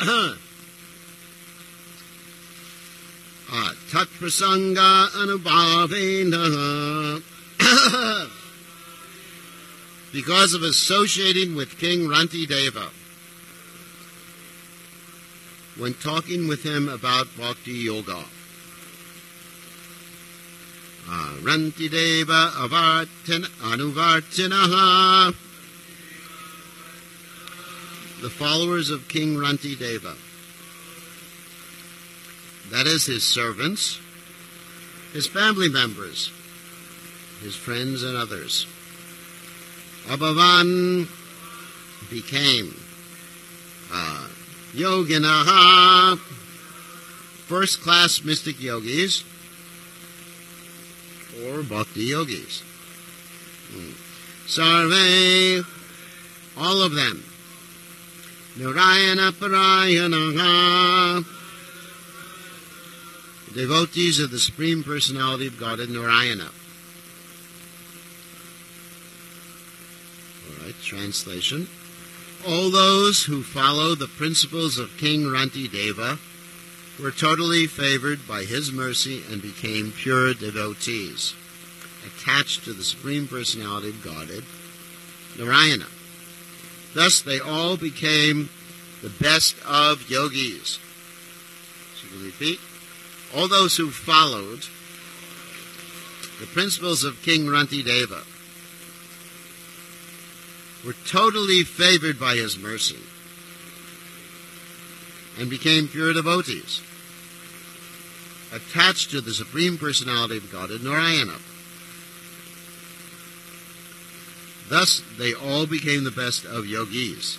Tat prasanga anubhavena. Because of associating with King Rantideva, when talking with him about Bhakti Yoga. Rantideva anuvartinaha. The followers of King Rantideva, that is, his servants, his family members, his friends and others. Abhavan became Yoginaha, first-class mystic yogis, or bhakti yogis. Sarve, all of them. Narayana Parayanaha, devotees of the Supreme Personality of Godhead, Narayana. All right, translation. All those who follow the principles of King Rantideva were totally favored by his mercy and became pure devotees, attached to the Supreme Personality of Godhead, Narayana. Thus they all became the best of yogis. So you can repeat. All those who followed the principles of King Rantideva were totally favored by his mercy and became pure devotees, attached to the Supreme Personality of Godhead, Narayana. Thus, they all became the best of yogis.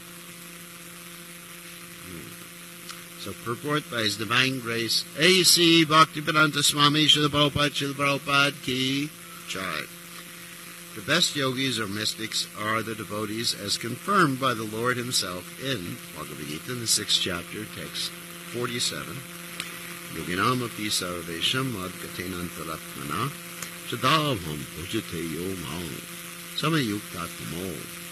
So, purport by His Divine Grace, A.C. Bhaktivedanta Swami Srila Prabhupada Ki Jai. The best yogis or mystics are the devotees as confirmed by the Lord Himself in Bhagavad Gita, in the 6th chapter, text 47. Yoginam api sarvesham adgatenantaratmana chadabham bhujate yo mao samayuktatamo.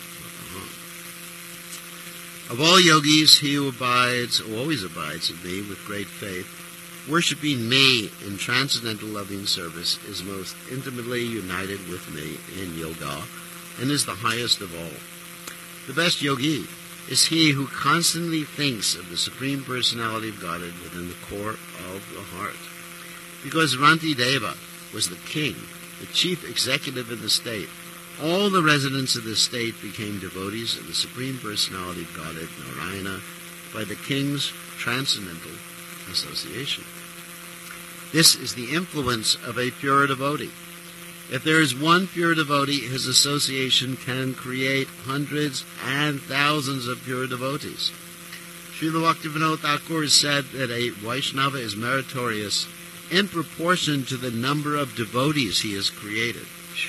Of all yogis, he who abides, or always abides in me with great faith, worshipping me in transcendental loving service, is most intimately united with me in yoga, and is the highest of all. The best yogi is he who constantly thinks of the Supreme Personality of Godhead within the core of the heart. Because Rantideva was the king, the chief executive of the state, all the residents of the state became devotees of the Supreme Personality of Godhead, Narayana, by the king's transcendental association. This is the influence of a pure devotee. If there is one pure devotee, his association can create hundreds and thousands of pure devotees. Srila Bhaktivinoda Thakur said that a Vaishnava is meritorious in proportion to the number of devotees he has created.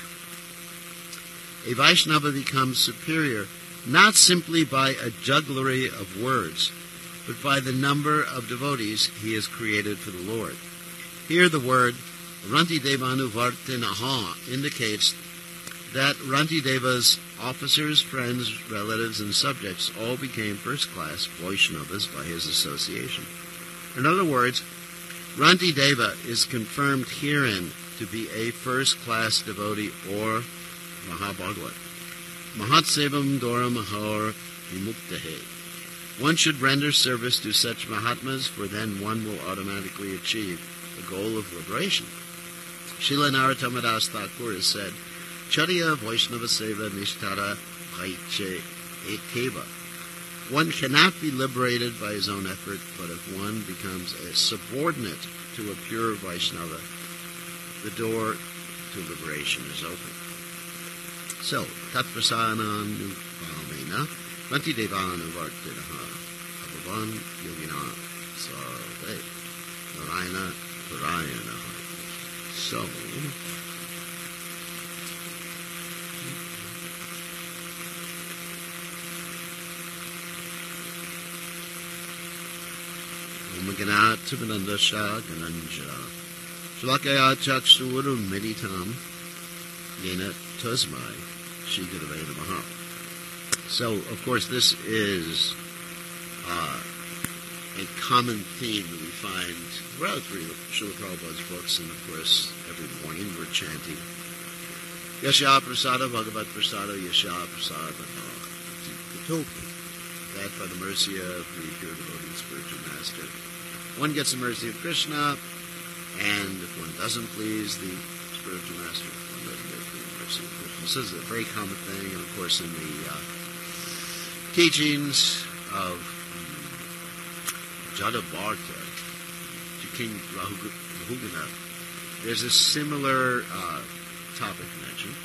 A Vaishnava becomes superior not simply by a jugglery of words, but by the number of devotees he has created for the Lord. Here the word Rantidevanuvartinaha indicates that Rantideva's officers, friends, relatives, and subjects all became first-class Vaishnavas by his association. In other words, Rantideva is confirmed herein to be a first-class devotee or Mahabhagavat. Mahatsevam Dora Mahar Vimuktahe. One should render service to such Mahatmas, for then one will automatically achieve the goal of liberation. Srila Narottam Das Thakur has said, Charya Vaishnava Seva Nishtara Bhaiche Ekeva. One cannot be liberated by his own effort, but if one becomes a subordinate to a pure Vaishnava, the door to liberation is open. So, Tatprasananupamena Rantidevanuvartinaha Abhavan Yogina Sarve Narayana Parayana. So, Omagana Timanandasha Gananja Shalakaya Chakshuru Meditam Yena Tasmai Shigurave Namaha. So, of course, this is a common theme that we find throughout Srila Prabhupada's books, and of course every morning we're chanting Yasha Prasada Bhagavat Prasada Yasha Prasada Katopi. That by the mercy of the pure devotee spiritual master, one gets the mercy of Krishna, and if one doesn't please the spiritual master, one doesn't get the mercy of Krishna. This is a very common thing, and of course in the teachings of Jadabharta to King Rahugana, there's a similar topic mentioned.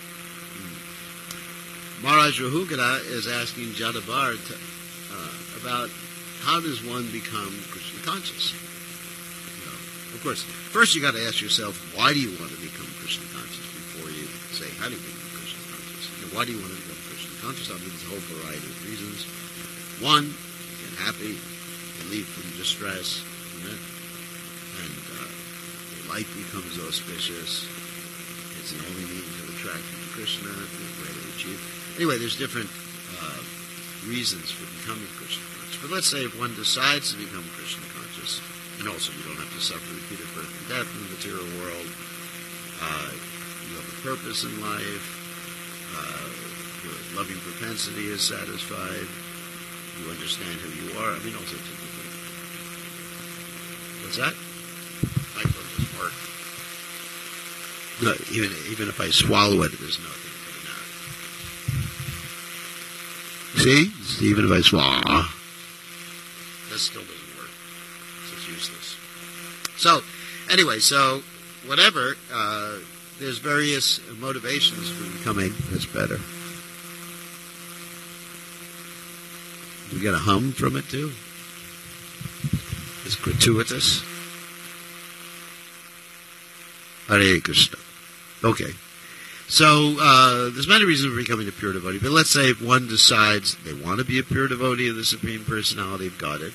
Maharaj Rahugana is asking Jadabharta about how does one become Krishna conscious. Of course, first you got to ask yourself, why do you want to become Krishna conscious before you say, how do you become Krishna conscious? Why do you want to become Krishna conscious? I mean, there's a whole variety of reasons. One, you get happy, relief from distress, and your life becomes auspicious. It's the only means of attraction to Krishna, the way to achieve. Anyway, there's different reasons for becoming Krishna conscious. But let's say if one decides to become Krishna conscious, and also you don't have to suffer repeated birth and death in the material world, you have a purpose in life, your loving propensity is satisfied, you understand who you are, I mean, all sorts of things. What's that? Microphone doesn't work. No, even if I swallow it, there's nothing coming out. See? Even if I swallow, that still doesn't work. So it's useless. So, anyway, whatever, there's various motivations for becoming. That's better. You get a hum from it too? It's gratuitous. Hare Krishna. Okay. So, there's many reasons for becoming a pure devotee, but let's say if one decides they want to be a pure devotee of the Supreme Personality of Godhead,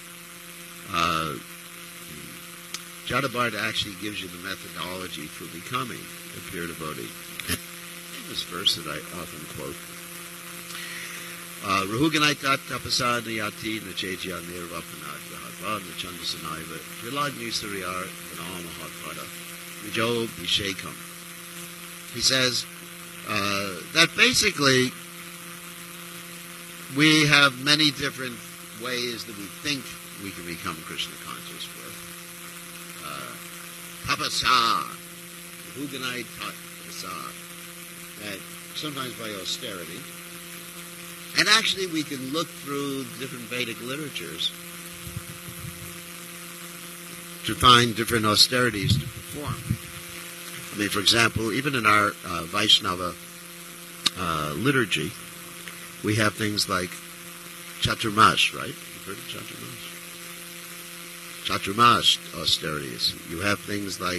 Jadabharta actually gives you the methodology for becoming a pure devotee. This verse that I often quote. Rahuganaitat tapasad niyati nachejya nirvapanad vahadva nachandasanaiva trilagni sariyar vanamahatpada vijo vishekam. He says that basically we have many different ways that we think we can become Krishna conscious with. Tapasa, Rahuganai tapasa, that sometimes by austerity. And actually we can look through different Vedic literatures to find different austerities to perform. I mean, for example, even in our Vaishnava liturgy, we have things like Chaturmash, right? You've heard of Chaturmash? Chaturmash austerities. You have things like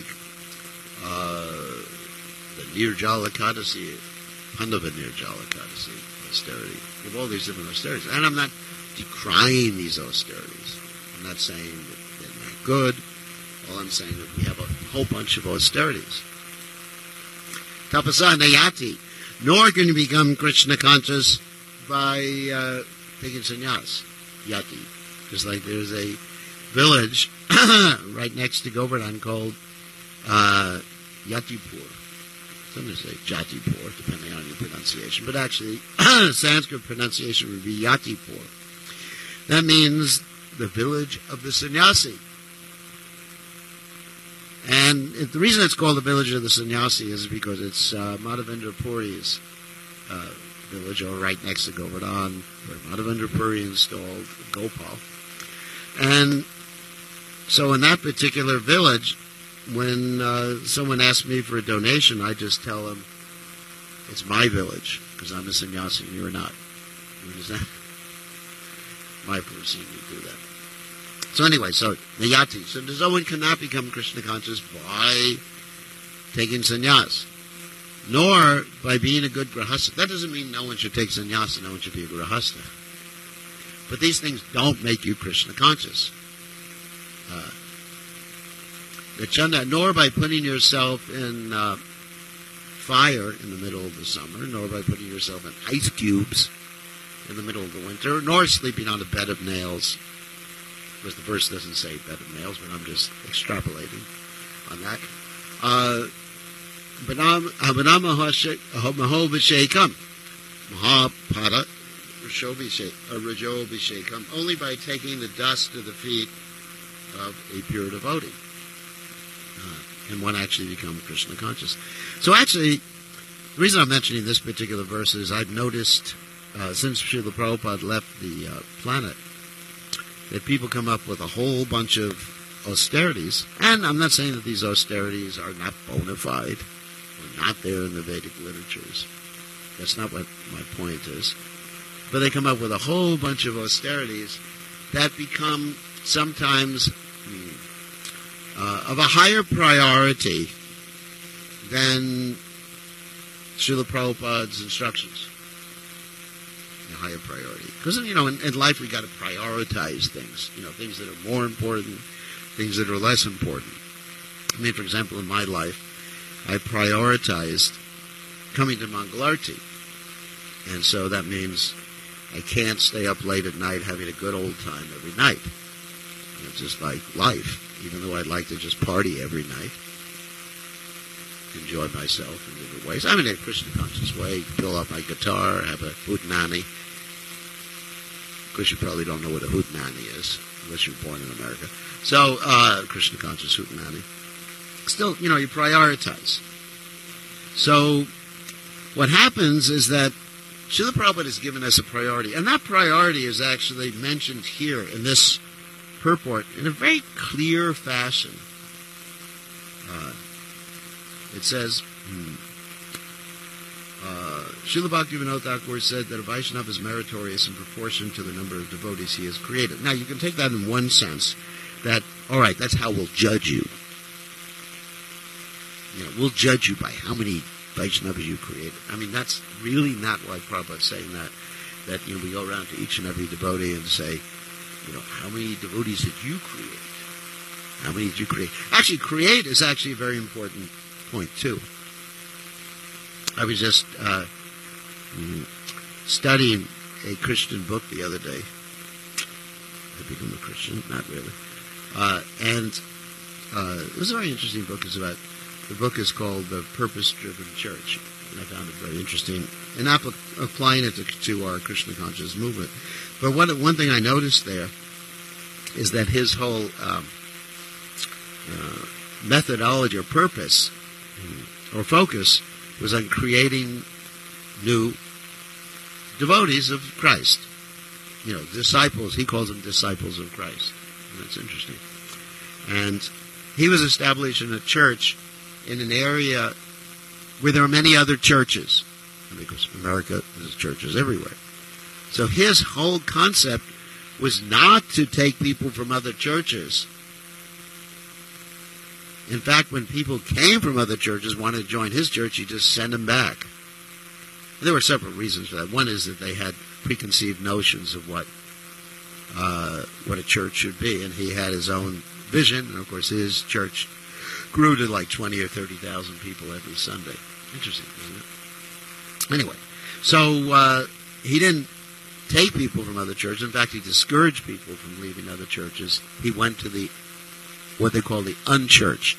the Nirjala Ekadasi, Pandava Nirjala Ekadasi austerity. You have all these different austerities. And I'm not decrying these austerities. I'm not saying that they're not good. All I'm saying is that we have a whole bunch of austerities. Tapasa nayati. Nor can you become Krishna conscious by taking sannyas. Yati. Just like there's a village right next to Govardhan called Yatipur. Some say Jatipur, depending on your pronunciation. But actually, Sanskrit pronunciation would be Yatipur. That means the village of the sannyasi. And the reason it's called the village of the sannyasi is because it's Madhavendra Puri's village, or right next to Govardhan, where Madhavendra Puri installed Gopal. And so in that particular village, when someone asks me for a donation, I just tell them, it's my village, because I'm a sannyasi and you're not. You understand? My person would do that. So anyway, so Nayati. So no one cannot become Krishna conscious by taking sannyas, nor by being a good grahasta. That doesn't mean no one should take sannyas and no one should be a grahasta. But these things don't make you Krishna conscious. Nor by putting yourself in fire in the middle of the summer, nor by putting yourself in ice cubes in the middle of the winter, nor sleeping on a bed of nails course, the verse doesn't say better males, but I'm just extrapolating on that. Maho b'sheikum. Mahapada Rajo b'sheikum. Only by taking the dust of the feet of a pure devotee can one actually become Krishna conscious. So actually, the reason I'm mentioning this particular verse is I've noticed since Srila Prabhupada left the planet that people come up with a whole bunch of austerities, and I'm not saying that these austerities are not bona fide or not there in the Vedic literatures. That's not what my point is. But they come up with a whole bunch of austerities that become sometimes of a higher priority than Srila Prabhupada's instructions. A higher priority. Because, in life we got to prioritize things. Things that are more important, things that are less important. I mean, for example, in my life, I prioritized coming to Mangalarti. And so that means I can't stay up late at night having a good old time every night. It's just like life. Even though I'd like to just party every night, enjoy myself in different ways. I'm in a Krishna conscious way. Fill up my guitar, have a hootenanny. Of course, you probably don't know what a hootenanny is, unless you were born in America. So, Krishna conscious hootenanny. Still, you prioritize. So, what happens is that Srila Prabhupada has given us a priority, and that priority is actually mentioned here in this purport in a very clear fashion. It says, Srila Bhaktivinoda Thakur said that a Vaishnava is meritorious in proportion to the number of devotees he has created. Now, you can take that in one sense, that, all right, that's how we'll judge you. We'll judge you by how many Vaishnavas you created. I mean, that's really not why Prabhupada is saying that we go around to each and every devotee and say, how many devotees did you create? How many did you create? Actually, create is actually a very important point, too. I was just studying a Christian book the other day. I become a Christian? Not really. And it was a very interesting book. The book is called The Purpose-Driven Church. And I found it very interesting. And applying it to our Krishna conscious movement. But one thing I noticed there is that his whole methodology or purpose or focus was on creating new devotees of Christ. Disciples. He calls them disciples of Christ. And that's interesting. And he was establishing a church in an area where there are many other churches. Because America, there's churches everywhere. So his whole concept was not to take people from other churches. In fact, when people came from other churches, wanted to join his church, he just sent them back. There were several reasons for that. One is that they had preconceived notions of what a church should be, and he had his own vision, and of course his church grew to like 20 or 30,000 people every Sunday. Interesting, isn't it? Anyway, so he didn't take people from other churches. In fact, he discouraged people from leaving other churches. He went to what they call the unchurched.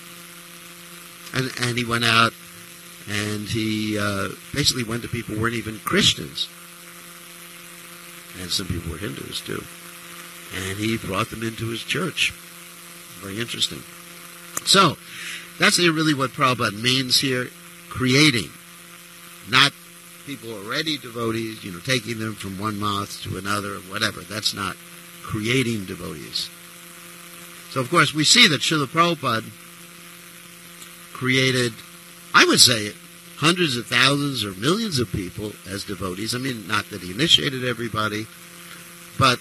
And he went out and he basically went to people who weren't even Christians. And some people were Hindus too. And he brought them into his church. Very interesting. So, that's really what Prabhupada means here. Creating. Not people already devotees, taking them from one mouth to another, or whatever. That's not creating devotees. So, of course, we see that Srila Prabhupada created, I would say, hundreds of thousands or millions of people as devotees. I mean, not that he initiated everybody, but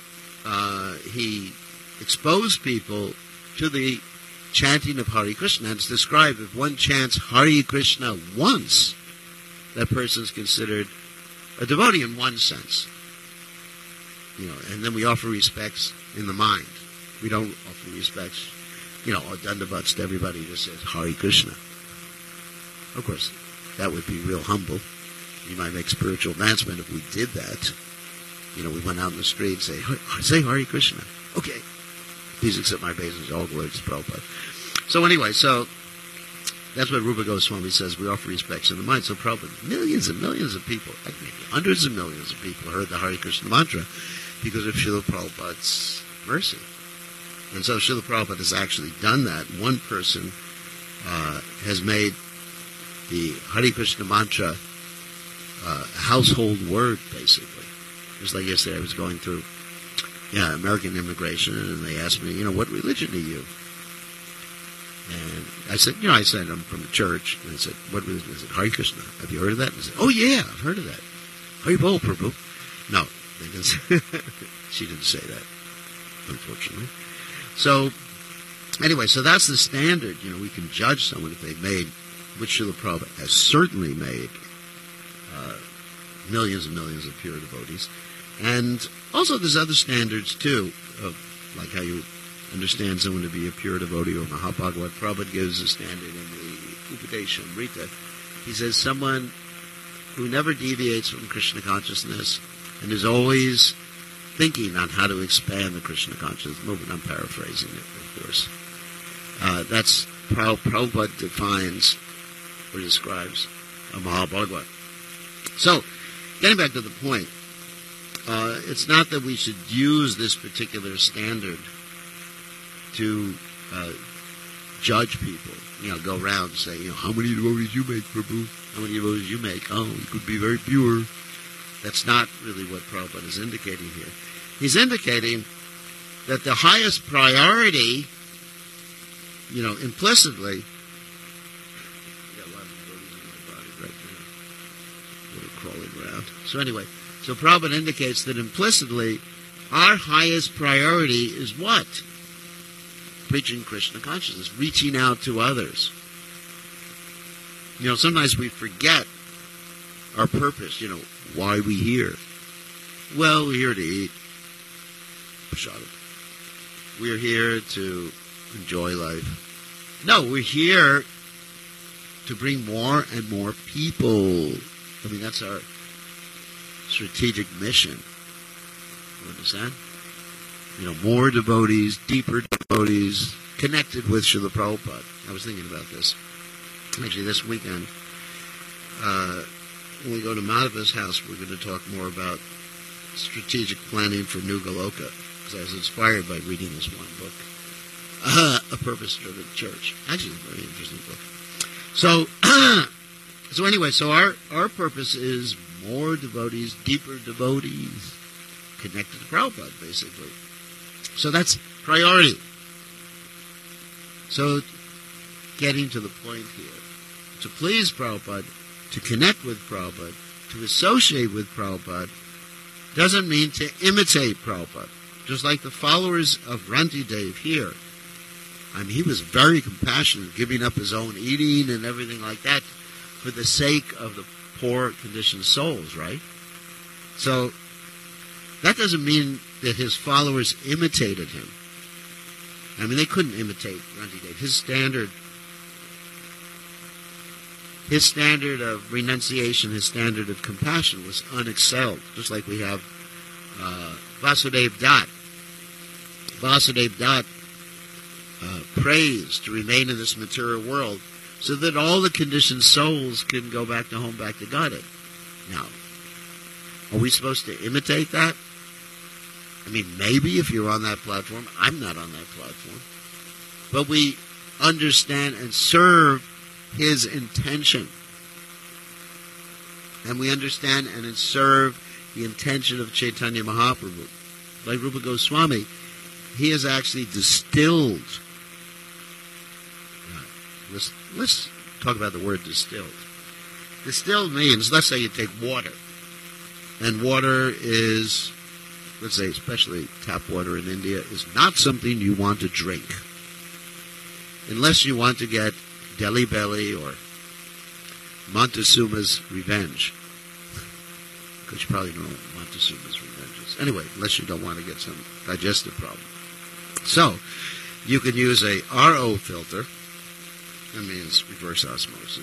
he exposed people to the chanting of Hare Krishna. And it's described, if one chants Hare Krishna once, that person is considered a devotee in one sense. And then we offer respects in the mind. We don't offer respects, or dandavats to everybody who says Hare Krishna. Of course, that would be real humble. You might make spiritual advancement if we did that. we went out in the street and say Hare Krishna. Okay. Please accept my obeisance. All glory to Prabhupada. So anyway, that's what Rupa Goswami says. We offer respects in the mind. So Prabhupada, millions and millions of people, maybe hundreds of millions of people heard the Hare Krishna mantra because of Srila Prabhupada's mercy. And so Srila Prabhupada has actually done that. One person has made the Hare Krishna mantra a household word, basically. Just like yesterday, I was going through American immigration, and they asked me, what religion are you? And I said, I'm from a church. And I said, what religion? I said, Hare Krishna. Have you heard of that? And I said, oh yeah, I've heard of that. Hare Bol, Prabhu. No, they didn't say, she didn't say that, unfortunately. So, anyway, so that's the standard. We can judge someone if they've made, which Srila Prabhupada has certainly made, millions and millions of pure devotees. And also there's other standards, too, of like how you understand someone to be a pure devotee or Mahabhagavad. Prabhupada gives a standard in the Upadeshamrita. He says someone who never deviates from Krishna consciousness and is always thinking on how to expand the Krishna consciousness movement. I'm paraphrasing it, of course. That's how Prabhupada defines or describes a Mahabhagavad. So, getting back to the point, it's not that we should use this particular standard to judge people. Go around and say, how many devotees you make, Prabhu? How many devotees you make? Oh, you could be very pure. That's not really what Prabhupada is indicating here. He's indicating that the highest priority, implicitly, I got a lot of devotees in my body right now. They're crawling around. So anyway, so Prabhupada indicates that implicitly, our highest priority is what? Preaching Krishna consciousness, reaching out to others. Sometimes we forget our purpose, why are we here? Well, we're here to eat. We're here to enjoy life. No, we're here to bring more and more people. That's our strategic mission. You understand? More devotees, deeper devotees, connected with Srila Prabhupada. I was thinking about this. Actually, this weekend, when we go to Madhava's house, we're going to talk more about strategic planning for New Goloka, because I was inspired by reading this one book, A Purpose-Driven Church. Actually, a very interesting book. So anyway, our purpose is more devotees, deeper devotees, connected to Prabhupada, basically. So that's priority. So, getting to the point here, to please Prabhupada, to connect with Prabhupada, to associate with Prabhupada, doesn't mean to imitate Prabhupada. Just like the followers of Rantidev here. He was very compassionate, giving up his own eating and everything like that for the sake of the poor conditioned souls, right? So, that doesn't mean that his followers imitated him. They couldn't imitate Rantidev. His standard of renunciation, his standard of compassion was unexcelled. Just like we have Vasudev Dutt. Vasudev Dutt prays to remain in this material world so that all the conditioned souls can go back to home, back to Godhead. Now, are we supposed to imitate that? Maybe if you're on that platform. I'm not on that platform. But we understand and serve his intention. And we understand and serve the intention of Chaitanya Mahaprabhu. Like Rupa Goswami, he has actually distilled. Let's talk about the word distilled. Distilled means, let's say you take water. And water is, let's say especially tap water in India, is not something you want to drink. Unless you want to get Delhi Belly or Montezuma's Revenge. Because you probably know what Montezuma's Revenge is. Anyway, unless you don't want to get some digestive problem. So, you can use a RO filter. That means reverse osmosis.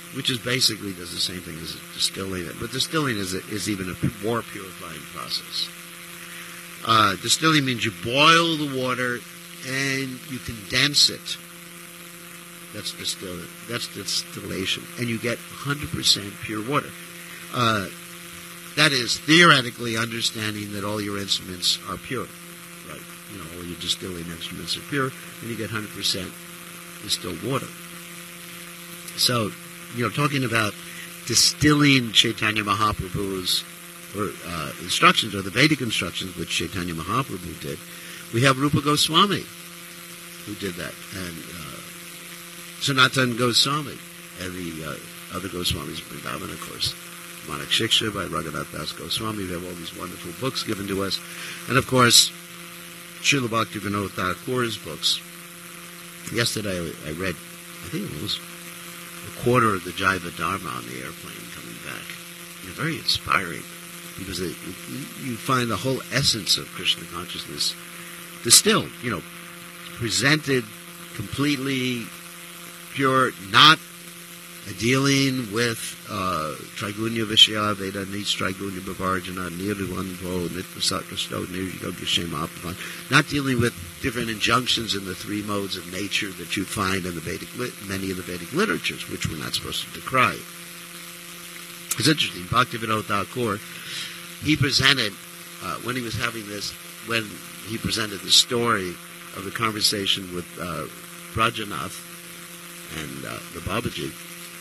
which is basically does the same thing as distilling it. But distilling is even a more purifying process. Distilling means you boil the water and you condense it. That's distilling. That's distillation. And you get 100% pure water. That is theoretically understanding that all your instruments are pure. Right? All your distilling instruments are pure, and you get 100% distilled water. So, talking about distilling Chaitanya Mahaprabhu's instructions, or the Vedic instructions, which Chaitanya Mahaprabhu did, we have Rupa Goswami, who did that, and Sanatan Goswami, and the other Goswamis of Vrindavan, of course. Manak Shiksha by Raghunath Das Goswami. We have all these wonderful books given to us. And, of course, Srila Bhaktivinoda Thakur's books. Yesterday I read, I think it was a quarter of the Jaiva Dharma on the airplane coming back. Very inspiring, because you find the whole essence of Krishna consciousness distilled, presented completely pure, not dealing with Trigunya Vishya Veda Nits Trigunya Bhavarjana Nirvanvo Nitvasakrasto Niryogyashemapavan, not dealing with different injunctions in the three modes of nature that you find in the many of the Vedic literatures, which we're not supposed to decry. It's interesting. Bhaktivinoda Thakur, he presented when he presented the story of the conversation with Brajanath and the Babaji.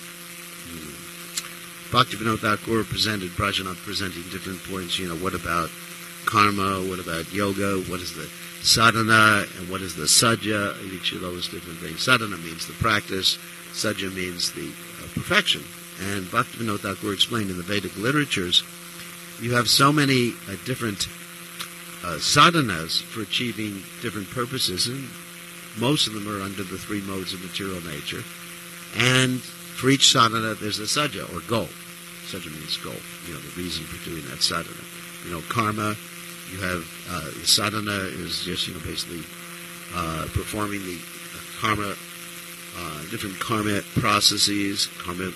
Bhaktivinoda Thakur presented, Brajanath presenting different points, what about karma, what about yoga, what is the sadhana, and what is the sajja, each of those different things. Sadhana means the practice, sajja means the perfection. And Bhaktivinoda Thakur explained in the Vedic literatures, you have so many different sadhanas for achieving different purposes, and most of them are under the three modes of material nature. And for each sadhana, there's a sajja, or goal. Sajja means goal, the reason for doing that sadhana. Karma, you have, the sadhana is just, basically performing the karma, different karma processes, karma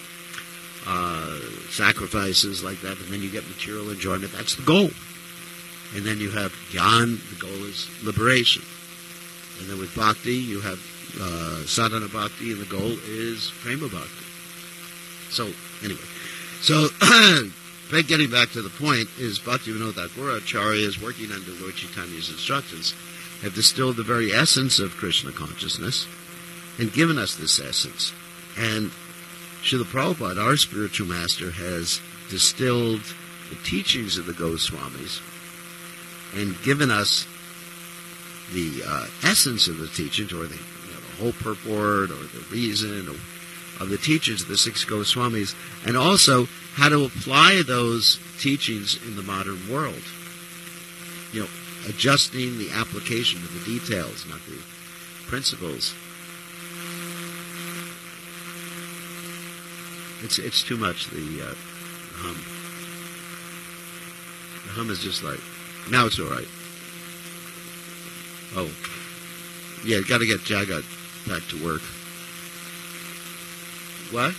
sacrifices like that, and then you get material enjoyment. That's the goal. And then you have jnana, the goal is liberation. And then with bhakti, you have sadhana bhakti, and the goal is prema bhakti. So, anyway. So, getting back to the point, is Bhaktivinoda Thakur Acharya is working under Lord Chaitanya's instructions, have distilled the very essence of Krishna consciousness, and given us this essence. And Srila Prabhupada, our spiritual master, has distilled the teachings of the Goswamis and given us the essence of the teachings, or the whole purport, or the reason of the teachings of the six Goswamis, and also how to apply those teachings in the modern world. Adjusting the application of the details, not the principles. It's too much, the hum. The hum is just like, now it's all right. Oh. Yeah, got to get Jagat back to work. What?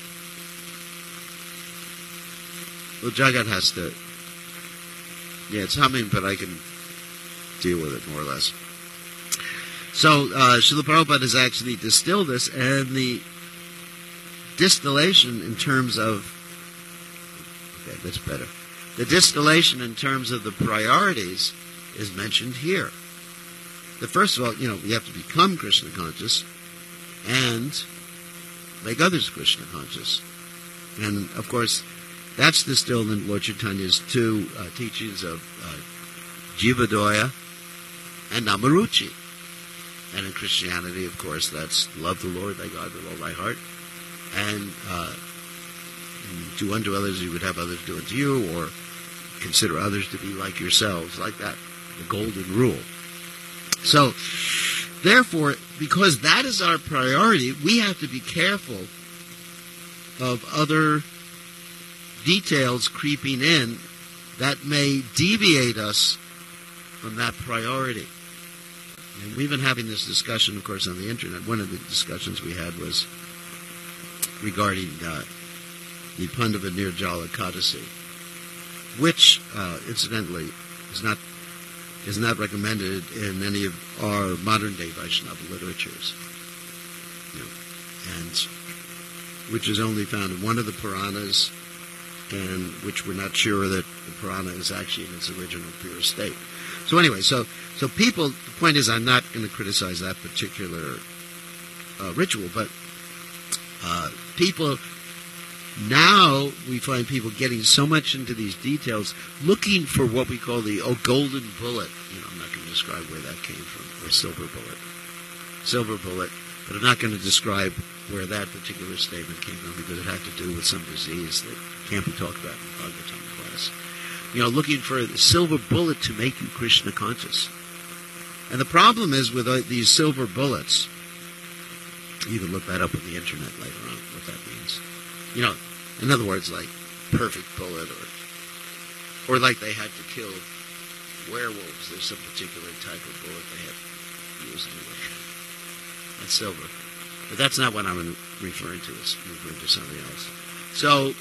Well, Jagat has to... Yeah, it's humming, but I can deal with it more or less. So, Srila Prabhupada has actually distilled this, and the distillation in terms of... Okay, that's better. The distillation in terms of the priorities is mentioned here. That first of all, you have to become Krishna conscious and make others Krishna conscious. And, of course, that's distilled in Lord Chaitanya's two teachings of Jivadoya and Namaruchi. And in Christianity, of course, that's love the Lord thy God with all thy heart, and do unto others as you would have others do unto you, or consider others to be like yourselves, like that, the golden rule. So, therefore, because that is our priority, we have to be careful of other details creeping in that may deviate us from that priority. And we've been having this discussion, of course, on the internet. One of the discussions we had was regarding the Pandava Nirjala Kadasi, which, incidentally, is not recommended in any of our modern-day Vaishnava literatures, and which is only found in one of the Puranas, and which we're not sure that the Purana is actually in its original pure state. So anyway, so people, the point is, I'm not going to criticize that particular ritual, but people, now we find people getting so much into these details, looking for what we call the golden bullet. I'm not going to describe where that came from, or silver bullet, but I'm not going to describe where that particular statement came from, because it had to do with some disease that can't be talked about in Bhagavatam class. Looking for the silver bullet to make you Krishna conscious. And the problem is with these silver bullets, you can look that up on the internet later on, what that means. In other words, like perfect bullet, or like they had to kill werewolves. There's some particular type of bullet they have used anyway. That's silver. But that's not what I'm referring to. It's referring to something else. So,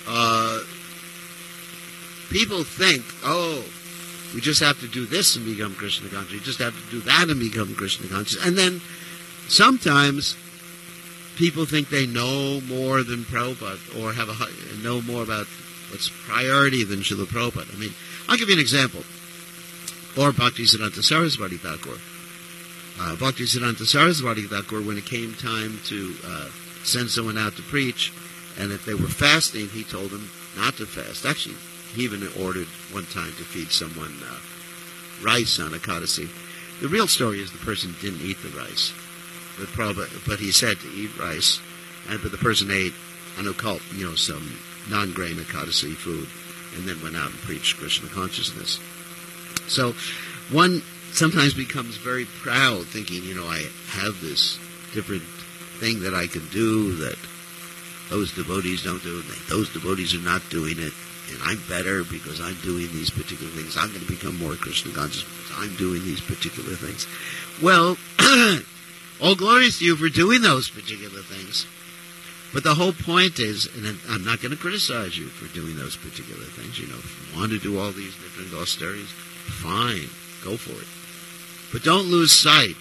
people think, we just have to do this and become Krishna conscious. We just have to do that and become Krishna conscious. And then sometimes people think they know more than Prabhupada, or know more about what's priority than Srila Prabhupada. I mean, I'll give you an example. Or Bhaktisiddhanta Saraswati Thakur. Bhaktisiddhanta Saraswati Thakur, when it came time to send someone out to preach, and if they were fasting, he told them not to fast. Actually, he even ordered one time to feed someone rice on Ekadasi. The real story is the person didn't eat the rice. But he said to eat rice, but the person ate an occult, some non-grain Ekadasi food, and then went out and preached Krishna consciousness. So one sometimes becomes very proud, thinking, I have this different thing that I can do that those devotees don't do, and those devotees are not doing it, and I'm better because I'm doing these particular things. I'm going to become more Krishna conscious because I'm doing these particular things. Well, all glories to you for doing those particular things. But the whole point is, and I'm not going to criticize you for doing those particular things. If you want to do all these different austerities, fine, go for it. But don't lose sight,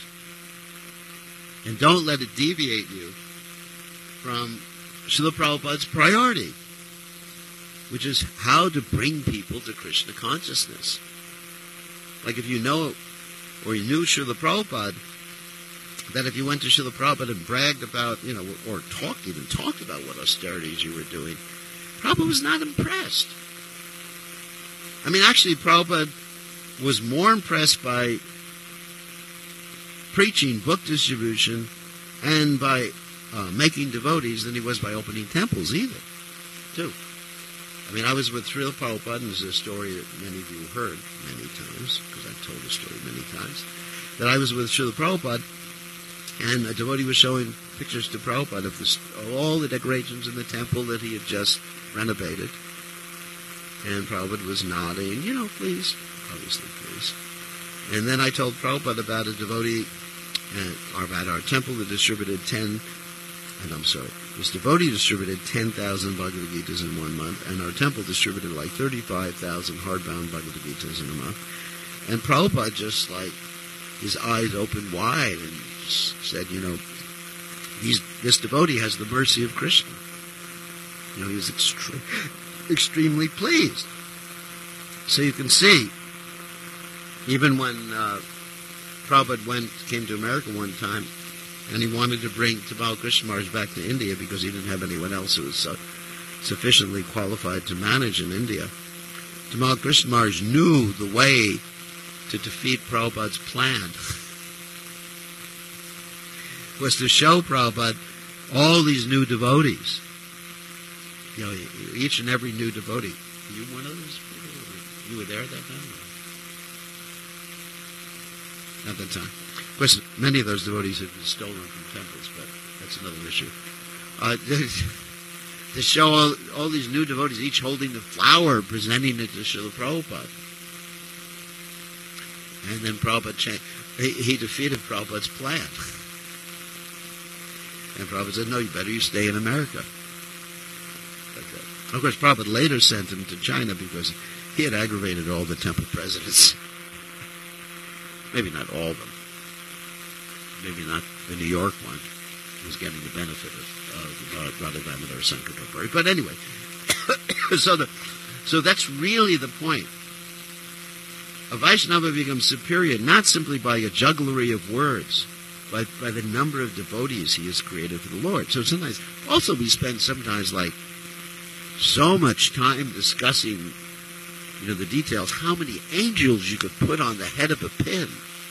and don't let it deviate you from Srila Prabhupada's priority, which is how to bring people to Krishna consciousness. Like if you know, or you knew Srila Prabhupada, that if you went to Srila Prabhupada and bragged about, or talked about what austerities you were doing, Prabhupada was not impressed. I mean, actually, Prabhupada was more impressed by preaching, book distribution, and by making devotees than he was by opening temples too. I mean, I was with Srila Prabhupada, and there's a story that many of you heard many times, because I've told the story many times, that I was with Srila Prabhupada, and a devotee was showing pictures to Prabhupada of all the decorations in the temple that he had just renovated. And Prabhupada was nodding, please, obviously, please. And then I told Prabhupada about a devotee, or about our temple that distributed this devotee distributed 10,000 Bhagavad Gitas in 1 month, and our temple distributed like 35,000 hardbound Bhagavad Gitas in a month. And Prabhupada just his eyes opened wide and said, this devotee has the mercy of Krishna. He was extremely pleased. So you can see, even when Prabhupada came to America one time, and he wanted to bring Tamal Krishna Maharaj back to India because he didn't have anyone else who was sufficiently qualified to manage in India. Tamal Krishna Maharaj knew the way to defeat Prabhupada's plan. Was to show Prabhupada all these new devotees. Each and every new devotee. Were you one of those people? You were there at that time? At that time. Of course, many of those devotees had been stolen from temples, but that's another issue. To show all these new devotees, each holding the flower, presenting it to Srila Prabhupada. And then Prabhupada he defeated Prabhupada's plan. And Prabhupada said, no, you stay in America. Like that. Of course, Prabhupada later sent him to China because he had aggravated all the temple presidents. Maybe not all of them. Maybe not the New York one, who was getting the benefit of Radha Damodar Sankara. But anyway, so that's really the point. A Vaishnava becomes superior not simply by a jugglery of words, but by the number of devotees he has created for the Lord. So sometimes, also we spend sometimes like so much time discussing, the details, how many angels you could put on the head of a pin.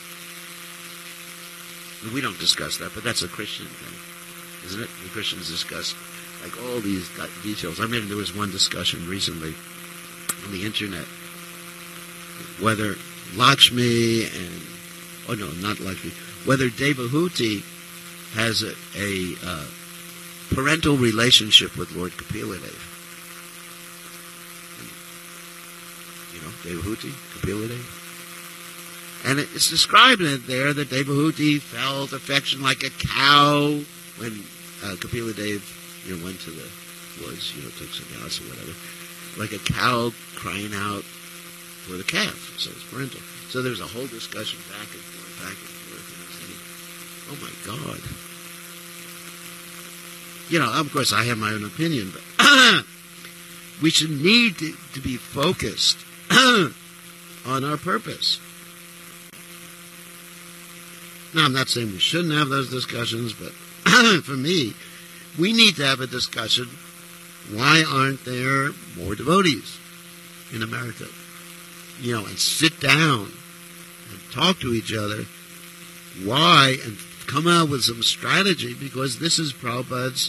And we don't discuss that, but that's a Christian thing, isn't it? The Christians discuss like all these details. I mean, there was one discussion recently on the internet whether Lakshmi whether Devahuti has a parental relationship with Lord Kapila Dev. Devahuti, Kapila Dev. And it's described in there that Devahuti felt affection like a cow when Kapila Dev went to the woods, took sannyas or whatever, like a cow crying out for the calf. So it's parental. So there's a whole discussion back and forth, and I'm saying, oh my God. Of course I have my own opinion, but we should need to be focused on our purpose. Now, I'm not saying we shouldn't have those discussions, but for me, we need to have a discussion. Why aren't there more devotees in America? And sit down and talk to each other. Why? And come out with some strategy, because this is Prabhupada's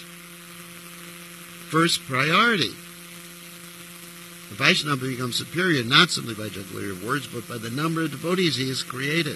first priority. The Vaishnava becomes superior not simply by jugglery of words, but by the number of devotees he has created.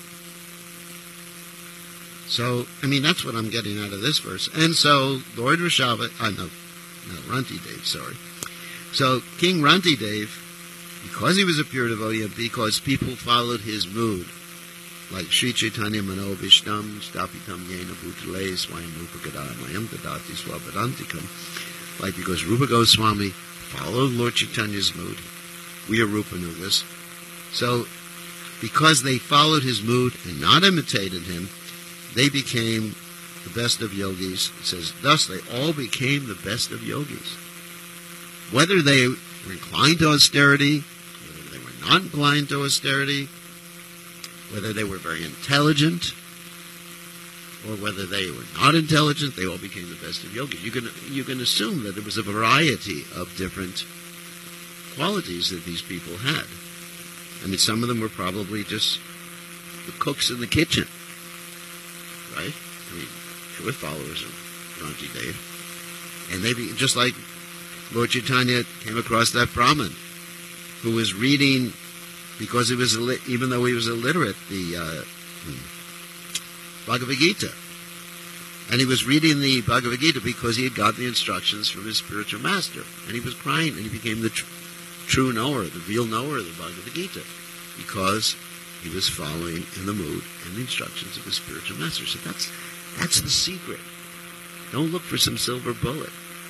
So, that's what I'm getting out of this verse. And so, Lord Rishabha, Rantidev, sorry. So, King Rantidev, because he was a pure devotee, and because people followed his mood, like Sri Chaitanya Mano Vishtam, Stapitam Yena Bhutale, Swayam Rupa Gada, Mayam Gadati Swapadantikam, like because Rupa Goswami followed Lord Chaitanya's mood. We are Rupa Nugas. So, because they followed his mood and not imitated him, they became the best of yogis. It says, thus they all became the best of yogis. Whether they were inclined to austerity, whether they were not inclined to austerity, whether they were very intelligent, or whether they were not intelligent, they all became the best of yogis. You can assume that there was a variety of different qualities that these people had. Some of them were probably just the cooks in the kitchen. Right? They were followers of Rantidev. And they just like Lord Chaitanya came across that Brahmin who was reading, because he was even though he was illiterate, the Bhagavad Gita. And he was reading the Bhagavad Gita because he had got the instructions from his spiritual master. And he was crying, and he became the true knower, the real knower of the Bhagavad Gita, because he was following in the mood and the instructions of his spiritual master. So that's the secret. Don't look for some silver bullet.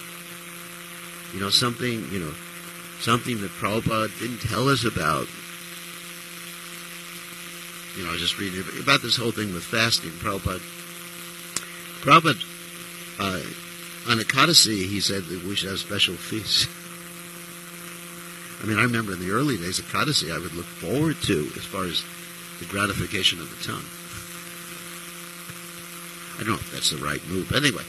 Something that Prabhupada didn't tell us about. I was just reading about this whole thing with fasting. Prabhupada, on Ekadasi, he said that we should have special feasts. I remember in the early days, Ekadasi I would look forward to as far as the gratification of the tongue. I don't know if that's the right move. But anyway,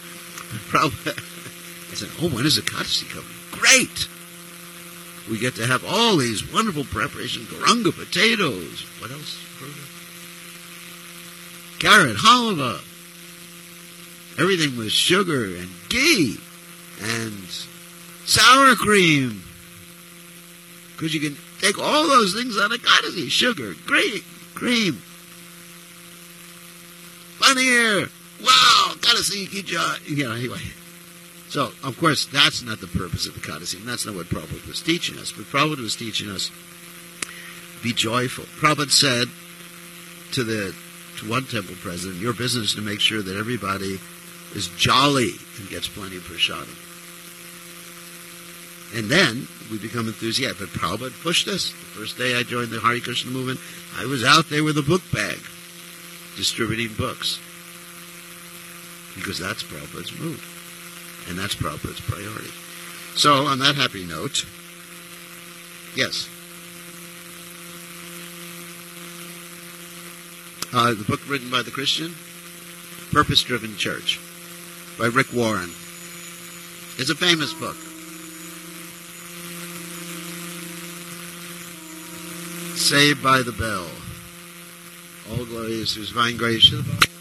I said, when is Ekadasi coming? Great! We get to have all these wonderful preparations, garanga potatoes. What else? Carrot halva. Everything with sugar and ghee and sour cream. Because you can take all those things on Ekadasi. Sugar, cream, paneer. Wow, Ekadasi ki jai. Anyway. So, of course, that's not the purpose of Ekadasi, and that's not what Prabhupada was teaching us. But Prabhupada was teaching us, be joyful. Prabhupada said to one temple president, your business is to make sure that everybody is jolly and gets plenty of prasadam. And then we become enthusiastic. But Prabhupada pushed us. The first day I joined the Hare Krishna movement, I was out there with a book bag, distributing books. Because that's Prabhupada's move. And that's Prabhupada's priority. So, on that happy note, yes. The book written by the Christian, Purpose-Driven Church, by Rick Warren. It's a famous book. Saved by the Bell. All glory is to His divine grace.